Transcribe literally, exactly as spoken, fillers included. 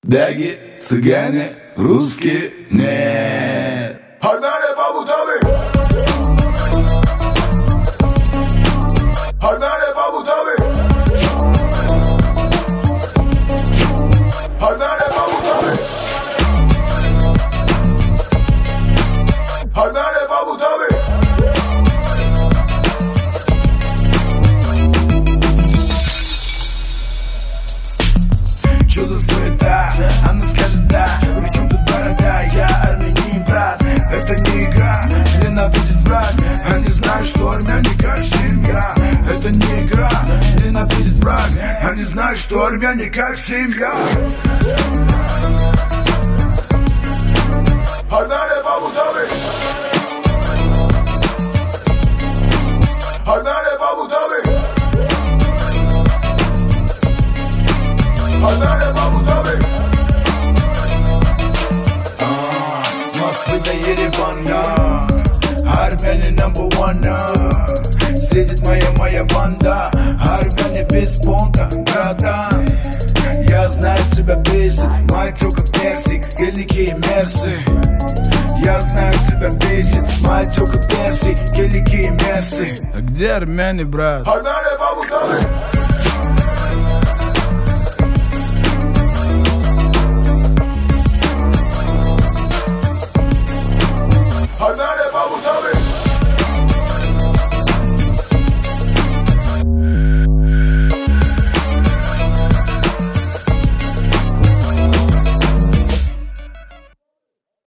Даги, цыгане, русские, нет. Армяне в Абу-Даби. Армяне в Абу-Даби. Армяне в Абу-Даби. Армяне в Абу-Даби. Чё за суета? Она скажет да. Причем тут борода? Я армянин, брат. Это не игра, ненавидит враг. Они знают, что армяне как семья. Это не игра, ненавидит враг. Они знают, что армяне как семья. Армяне в Абу-Даби. Армяне в Абу-Даби. Армяне в Абу-Даби. С Москвы до Еревана армяне number one. Сидит моя моя банда. Армяне без понта, братан. Я знаю, тебя бесит моя тёлка персик, гелики и мерсы. Я знаю, тебя бесит моя тёлка персик, гелики и мерсы. А где армяне, брат? Армяне в Абу-Даби.